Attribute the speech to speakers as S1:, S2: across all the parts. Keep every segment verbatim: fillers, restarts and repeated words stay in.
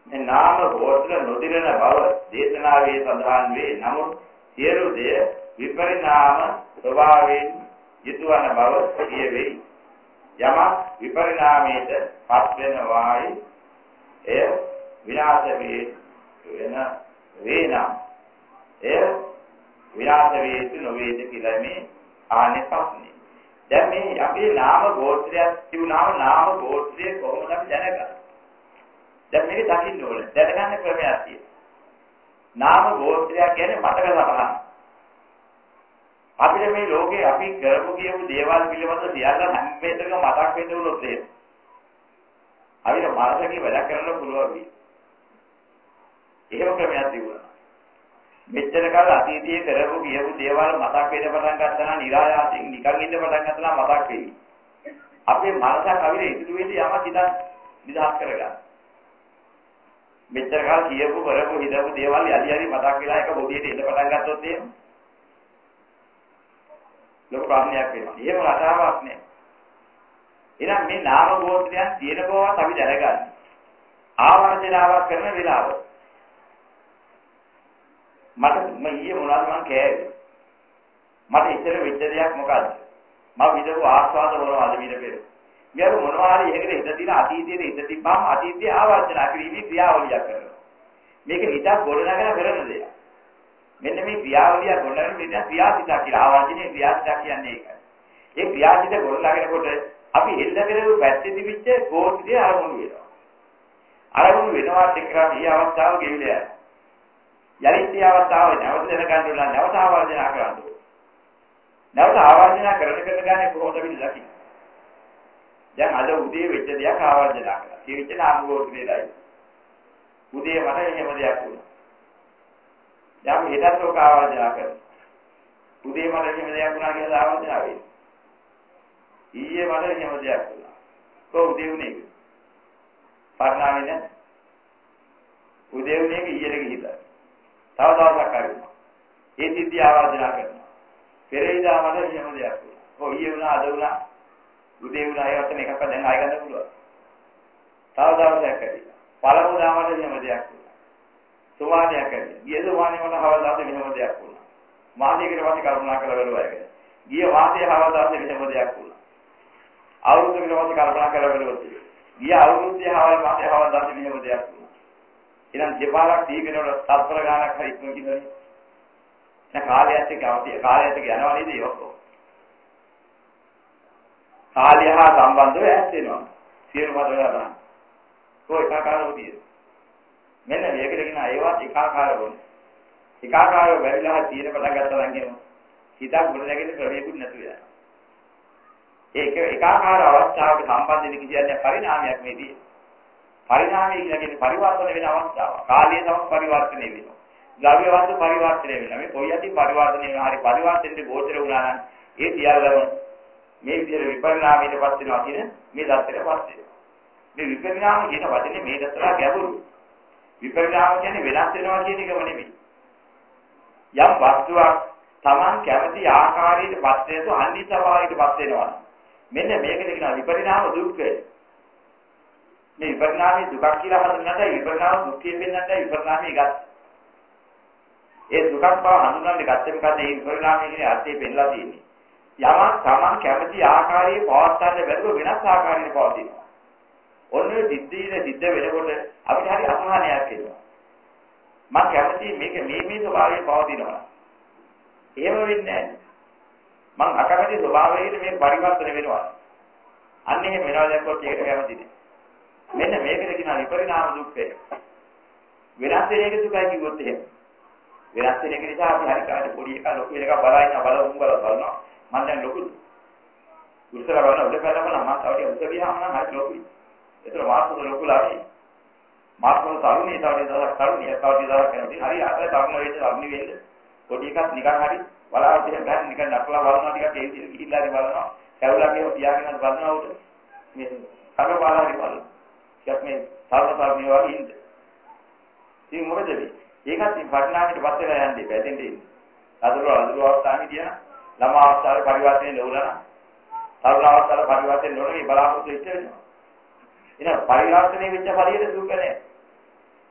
S1: මේ නාම ගෝත්‍ර නොදිරන බව දේශනාවේ සඳහන් වේ. නමුත් සියලු දේ විපරිණාම ස්වභාවයෙන් යුතුවන බව කියවෙයි. යමක් විපරිණාමයට පත් වෙනවායි එය විනාශ වේ වෙන වේනම් එය විනාශ වේතු නොවේද කියලා මේ ආනේ ප්‍රශ්නේ. දැන් මේ අපේ නාම ගෝත්‍රයක් තිබුණාම නාම ගෝත්‍රය කොහොමද අපි දැනගන්නේ? දැන් මේක දකින්න ඕනේ. දැනගන්න ක්‍රමයක් තියෙනවා. නාම ගෝත්‍රය කියන්නේ මතක සටහන. අපිට මේ ලෝකේ අපි කරපු කියපු දේවල් පිළිබඳ සියල්ල හැම වෙලේකම මතක් වෙන්න උනොත් එහෙම. අපිට මානසික වැඩ කරන්න පුළුවන් වෙයි. එහෙම ක්‍රමයක් තිබුණා. මෙච්චර කාල අතීතයේ කරපු කියපු දේවල් මතක් වෙන්න පටන් ගත්තා නම් නිරායාසයෙන් නිකන් ඉන්න පටන් ගත්තා නම් මතක් වෙයි. අපේ මනසක් අපිට ඉතුරු වෙන්නේ යමක් හිතන් නිදහස් කරගන්න. මෙච්චර කාල කියපු කරපු හිතපු දේවල් යලි යලි මතක් වෙලා එක බොඩියට එන්න පටන් ගත්තොත් එහෙම ලොකු ප්‍රශ්නයක් වෙනවා. එහෙම රටාවක් නෑ. එහෙනම් මේ නාම ගෝත්‍රයන් තියෙන බවත් අපි දැනගන්න. ආවර්ජනාවක් කරන වෙලාව. මට මම ඊයේ මොනවද මං කෑවේ? මට ඉතර වෙච්ච දෙයක් මොකද්ද? මම විදපු ආස්වාද මොනවද විද පෙර? මෙයාට මොනවා හරි එකකට හිත දින අතීතයේ හිත තිබ්බම අතීතයේ ආවර්ජනා කිරීමේ ක්‍රියාවලියක් කරනවා. මේක හිතක් ගොඩනගන කරන දෙයක්. මෙන්න මේ ක්‍රියාවලිය ගොඩනගන මෙන්න ක්‍රියාසිත කියලා ආවර්ජනයේ ක්‍රියාසිත කියන්නේ ඒකයි. ඒ ක්‍රියාසිත ගොඩනගනකොට අපි එල්ල කරපු පැත්තේ තිබිච්ච ගෝත්‍රය අරමුණු වෙනවා. අරමුණු වෙනවාට එක්කම මේ අවස්ථාව ගෙවිලා යනවා. යලිත් මේ අවස්ථාව නැවත දැනගන්න ඕන නැවත ආවර්ජනා කරන්න ඕන. නැවත ආවර්ජනා කරන කරන ගානේ කොහොමද අපි දකින්නේ? දැන් අද උදේ වෙච්ච දෙයක් ආවර්ජනා කරා. ඒ වෙච්ච නාම ගෝත්‍රයේයි. උදේ මට එහෙම දෙයක් වුණා. දැන් හෙටත් ඔක ආවර්ජනා කරනවා. උදේ මට එහෙම දෙයක් වුණා කියලා ආවර්ජනා වෙයි. ඊයේ මට එහෙම දෙයක් වුණා. කොහොමද උදේ උනේ? පරණාවේ නේද? උදේ උනේ ඊයේ ගිහිල්ලා. තව දවසක් හරිනවා. ඒ සිද්ධිය ආවර්ජනා කරනවා. පෙරේදා මට එහෙම දෙයක් වුණා. ඔව් ඊයේ වුණා අද වුණා. උදේ වුණා ඒ වත්තන එකක් දැන් ආයෙ ගන්න පුළුවන්. තව දවසක් හරිනවා. පළමු දාමට එහෙම දෙයක් වුණා. සෝවාණයක් හරිනවා. ගිය සෝවාණේ මට හවල්දාට එහෙම දෙයක් වුණා. මාසයකට පස්සේ කල්පනා කරලා බලුවා ඒක. ගිය මාසයේ හවල්දාට එහෙම දෙයක් වුණා. අවුරුද්දකට පස්සේ කල්පනා කරලා බලුවා. ගිය අවුරුද්දේ හවල් මාසේ හවල්දාට එහෙම දෙයක් වුණා. ඉතින් දෙපාරක් දීගෙනවල තත්පර ගානක් හරි ඉක්ම කිව්වනේ. දැන් කාලයත් එක්ක අවදි කාලයත් එක්ක යනවා නේද ඒක ඔක්කොම. කාලය හා සම්බන්ධව ඈත් වෙනවා. සියලු මත වල ගන්න. කොයි එකාකාරව තියෙන්නේ. මෙන්න මේකට කියන ඒවත් එකාකාරවනේ. එකාකාරව බැරිලා තියෙන පටන් ගත්තා නම් කියනවා. හිතක් ගොඩ නැගෙන්න ක්‍රමයකුත් නැතු වෙනවා. ඒක එකාකාර අවස්ථාවක සම්බන්ධ වෙන කියන්නේ පරිණාමයක් මේදී. පරිණාමය කියන්නේ පරිවර්තන වෙන අවස්ථාව. කාලයේ තම පරිවර්තනය වෙනවා. ද්‍රව්‍ය වස්තු පරිවර්තනය වෙනවා. මේ කොයි යටි පරිවර්තනය වෙනවා. හරි පරිවර්තනෙට ගෝචර වුණා නම් ඒ සියල්ලම මේ විදිහට විපරිණාමයට පත් වෙනවා කියන මේ දත්තටපත් වෙනවා. මේ විපරිණාම කියන වචනේ මේ දත්තලා ගැඹුරු. විපරිණාම කියන්නේ වෙනස් වෙනවා කියන එකම නෙමෙයි. යම් වස්තුවක් Taman කැමති ආකාරයට පත් වෙනතු අනිත් ස්වභාවයකට පත් වෙනවා. මෙන්න මේකට කියනවා විපරිණාම දුක්ඛය. මේ විපරිණාමයේ දුකක් කියලා හඳුන්වන්නයි විපරිණාම දුක්ඛයෙන් වෙන්නයි විපරිණාමයේ ගත්. ඒ දුකක් බව හඳුන්වන්නේ ගත්තේ මොකද? මේ විපරිණාමයේ කියන අර්ථය පෙන්නලා තියෙන්නේ. යමක් Taman කැමති ආකාරයේ පවත්වන්න බැරුව වෙනස් ආකාරයකට පවතිනවා. ඔන්න සිද්ධියේ සිද්ධ වෙනකොට අපිට හරි අසහනයක් එනවා. මම කැමති මේක මේ මේ ස්වභාවයෙන් පවතිනවා. එහෙම වෙන්නේ නැහැ. මං අකමැති ස්වභාවයෙන් මේ පරිවර්තන වෙනවා. අන්න එහෙම වෙනවා දැක්කොත් ඒකට කැමති නෑ. මෙන්න මේකට කියනවා විපරිණාම දුක්ඛය. වෙනස් වෙන එක දුකයි කිව්වොත් එහෙම. වෙනස් වෙන එක නිසා අපි හරි කාට පොඩි එකා ලොකු එකා බලා ඉන්න බල උන් බල බලනවා. මම දැන් ලොකුද? උත්තර බලන උඩ පැලවන මම තව ටික උඩ ගියාම නම් හරි ලොකුයි. ඒතර මාස්කෝද ලොකුලානේ. මාස්කෝද තරුණිය තව ටික දවසක් තරුණිය තව ටික දවසක් කරනවා. හරි ආතල තරුණ වෙච්ච තරුණි වෙන්න. පොඩි එකක් නිකන් හරි බලාවට එහෙම ගන්න නිකන් නක්ලා බලනවා ටිකක් ඒ විදිහට ගිහිල්ලා හරි බලනවා. කැවුලක් එහෙම තියාගෙන බලනවා උඩ. මේ කඩ බාලා හරි බලනවා. ටිකක් මේ තරුණ තරුණිය වගේ ඉන්න. ඉතින් මොකද වෙන්නේ? ඒකත් වටිනාකමට පත් වෙලා යන්නේ පැතෙන්ට ඉන්නේ. අදලෝ අදලෝ අවස්ථාවේ කියන ළමා අවස්ථාවේ පරිවර්තනය නොවුණා. තරුණ අවස්ථාවේ පරිවර්තනය නොවුණේ බලාපොරොත්තු වෙච්ච වෙනවා. එහෙනම් පරිවර්තනය වෙච්ච පරියට දුක නැහැ.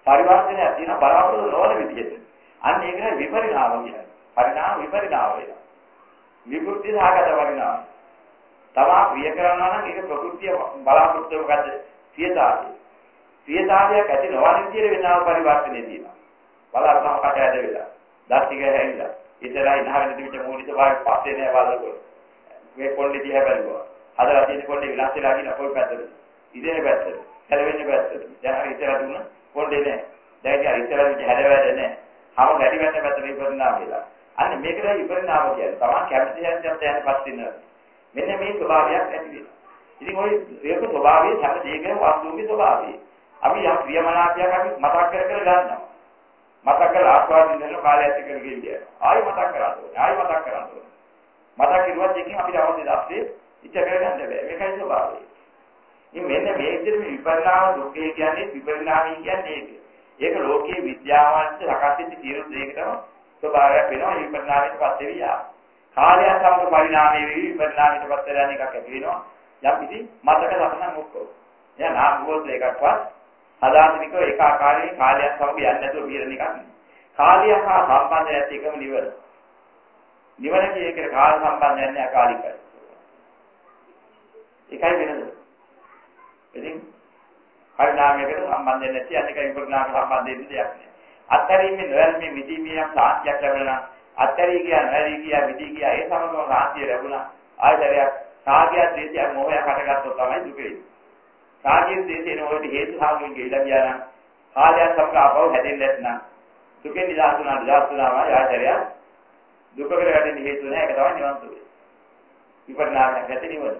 S1: පරිවර්තනයක් තියෙන බලාපොරොත්තු නොවන විදිහට. අන්න ඒකනේ විපරිණාම කියන්නේ. පරිණාම විපරිණාම වෙනවා. විකෘති සහගත පරිණාම. තමා ප්‍රිය කරනවා නම් ඒක ප්‍රകൃතිය බලාපොරොත්තු මොකද්ද? සියතාවය. සියතාවයක් ඇති නොවන විදිහට වෙනව පරිවර්තනය තියෙනවා. බලාපොරොත්තු කට ඇද වෙලා. දත් ටික හැරිලා. ඉතරයි නහරෙන් දෙවිට මූලික භාගය පස්සේ නෑ බලනකොට. මේ කොණ්ඩේ දිහා බලනවා. හදලා තියෙන කොණ්ඩේ විලාස වෙලා කියන කොයි පැත්තද? ඉතින් පැත්තද? හැලෙන්නේ පැත්තද? දැන් හරි ඉතර දුන්න කොණ්ඩේ නෑ. දැන් ඉතින් ඉතර විදිහ හැලවැද නෑ. හම ගැටි වෙන්න පැත්ත විපරිණාම වෙලා. අන්න මේකට විපරිණාම කියන්නේ. තමන් කැමති හැන්දට යනපත් වෙනවා. මෙන්න මේ ස්වභාවයක් ඇති වෙනවා. ඉතින් ওই ඒක ස්වභාවයේ හැම දෙයකම වස්තුවේ ස්වභාවය. අපි යම් ප්‍රියමනාපයක් අපි මතක් කර කර ගන්නවා. මතක් කරලා ආස්වාදින්න යන කාලය ඇති කරගෙන ගියා. ආයි මතක් කරා. ආයි මතක් කරා. මතක් කරුවත් එකකින් අපිට අවශ්‍ය දැස්සේ ඉච්ඡ කරගන්න බෑ. මේකයි ස්වභාවය. ඉතින් මෙන්න මේ විදිහට විපරිණාම දුක්ඛය කියන්නේ විපරිණාමී කියන්නේ ඒක. ඒක ලෝකයේ විද්‍යාවන්ට සකස් වෙච්ච සියලු දෙයකටම ස්වභාවයක් වෙනවා. විපරිණාමයට පත් වෙවියා. කාලය සමග පරිණාමයේ විපරිණාමයට පත් වෙන එකක් ඇති වෙනවා. යම් කිසි මතක ලක්ෂණ මොකක්ද? එයා නාම භූත එකක්වත් සදාතනිකව ඒක ආකාරයෙන් කාලයක් සමග යන්නේ නැතුව පිරෙන එකක් නෙවෙයි. කාලය හා සම්බන්ධ නැති එකම නිවන. නිවන කියන එක කාල සම්බන්ධයක් නැහැ අකාලිකයි. ඒකයි වෙනද? ඉතින් පරිණාමයකට සම්බන්ධ නැති අනික විපරිණාම සම්බන්ධ දෙන්න දෙයක් නෑ. අත්තරීමේ නොයල්මේ විදීමියක් සාන්තියක් ලැබුණා. අත්තරී කියන නැරී කිය විදී කිය ඒ සමගම සාන්තිය ලැබුණා. ආයතරයක් සාගය දේශය මොහය කටගත්තොත් තමයි දුක වෙන්නේ. සාගය දේශේන වලට හේතු සාගයෙන් ගිහිලා ගියා නම් කාලයක් සමග ආපහු හැදෙන්නේ නැත්නම් දුකෙන් නිදහස් වුණා නිදහස් වුණාම ආයතරයක් දුකකට වැටෙන්න හේතු නැහැ. ඒක තමයි නිවන් සුවය. විපරිණාමයක් නැති නිවන.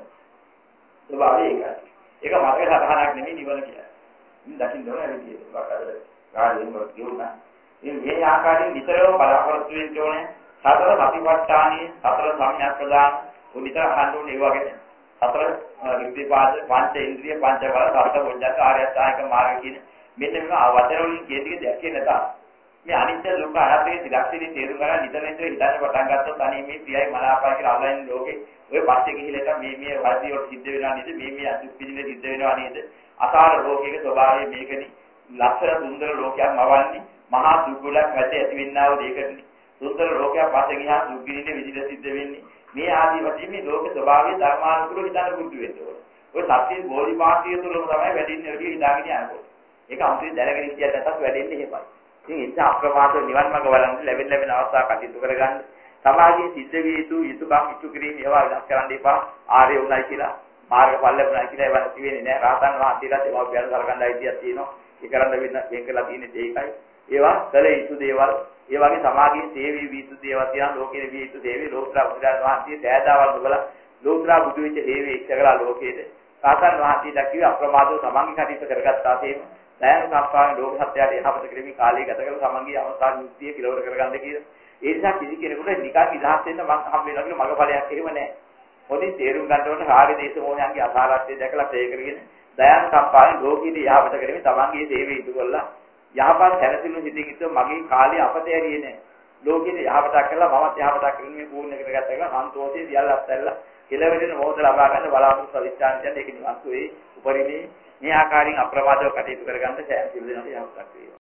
S1: ස්වභාවය ඒකයි. ඒක මතක සතහනක් නෙමෙයි නිවන කියන්නේ. ඉතින් දකින්න ඕනේ විදියට. බකරද කාලෙම කියුණා. ඉතින් මේ ආකාරයෙන් විතරම බලාපොරොත්තු වෙන්න ඕනේ. සතර සතිපට්ඨානිය, සතර සම්‍යක් ප්‍රදාන, උනිතර හඳුන් ඒ වගේ. සතර විපිපාද, පංච ඉන්ද්‍රිය, පංච බල, සත්ත පොඥාක ආර්ය අෂ්ටාංගික මාර්ග කියන මෙන්න මේවා වචන වලින් කියන ටික දැක්කේ නැතා. මේ අනිත්‍ය දුක්ඛ අනාත්මයේ ත්‍රිලක්ෂණේ තේරුම් ගන්න නිතර නිතර හිතන්න පටන් ගත්තොත් අනේ මේ ප්‍රියයි මනාපයි කියලා අල්ලන්නේ ලෝකේ ඔය පස්සේ ගිහිල්ලා මේ මේ වර්ධිය වල සිද්ධ වෙනවා නේද මේ මේ අදුක් පිළිලේ සිද්ධ වෙනවා නේද අසාර ලෝකයක ස්වභාවය මේකනේ ලක්ෂණ සුන්දර ලෝකයක් මවන්නේ මහා දුක් ගොඩක් ඇති ඇතිවෙන්නා වූ දෙයකනේ සුන්දර ලෝකයක් පස්සේ ගියා දුක් ගිනින්නේ විදිහට සිද්ධ වෙන්නේ මේ ආදී වශයෙන් මේ ලෝක ස්වභාවය ධර්මානුකූලව හිතන්න පුරුදු වෙන්න ඕනේ ඔය සත්‍ය බෝධිපාක්ෂිය තුළම තමයි වැඩින්නේ ඔය හිතාගෙන යනකොට ඒක අමුතුවෙන් දැනගෙන ඉඳියක් නැත්නම් වැඩෙන්නේ එහෙමයි ඉතින් ඉත අප්‍රමාද නිවන් මඟ වලන් ලැබෙන ලැබෙන අවස්ථා කටයුතු කරගන්න සමාජයේ සිද්ධ විය යුතු යුතුයකම් ඉටු කිරීම ඒවා විනාශ කරන්න එපා ආර්ය උනායි කියලා මාර්ගඵල ලැබුණා කියලා ඒවා නැති වෙන්නේ නැහැ රහතන් වහන්සේලාට ඒවා පියන සලකන්න අයිතියක් තියෙනවා ඒ කරන්න වෙන වෙන් කරලා තියෙන්නේ ඒකයි ඒවා කළ යුතු දේවල් ඒ වගේ සමාජයේ සේවී විය යුතු දේවල් තියෙනවා ලෝකයේ විය යුතු දේවී ලෝකලා බුදුරජාණන් වහන්සේ දෑදාවල් දුබලා ලෝකලා බුදු වෙච්ච හේවේ ඉච්ඡකලා ලෝකයේද රහතන් වහන්සේලා කිව්ව අප්‍රමාදව සමන්ගේ කටයුතු කරගත්තා තේම දැන් සම්පාදන ලෝක සත්‍යයට යහපත කිරීමේ කාලය ගත කරලා සමන්ගේ අවස්ථා නිත්‍ය පිළවර කරගන්න කියලා. ඒ නිසා කිසි කෙනෙකුට නිකන් නිදහස් වෙන්න මම හම් වෙනවා කියලා මගපලයක් එහෙම නැහැ. මොදින් තේරුම් ගන්න ඕන රාග දේශ මොහයන්ගේ අසාරත්වය දැකලා ප්‍රේ කරගෙන දයන් සම්පාදන ලෝකීය යහපත කිරීමේ තමන්ගේ සේවය ඉටු කරලා යහපත් දැනසිනු හිතින් ඉත මගේ කාලය අපත ඇරියේ නැහැ. ලෝකීය යහපතක් කළා මමත් යහපතක් කිරීමේ පූර්ණ කරගත්තා කියලා සන්තෝෂයේ සියල්ල අත්හැරලා කෙලවෙරෙන මොහොත ලබා ගන්න බලාපොරොත්තු අධිෂ්ඨාන කියන්නේ ඒක නිවන්සුවේ උපරිමේ මේ ආකාරයෙන් අප්‍රමාදව කටයුතු කරගන්න සෑම සිල් දෙනාට යහපතක් වේවා.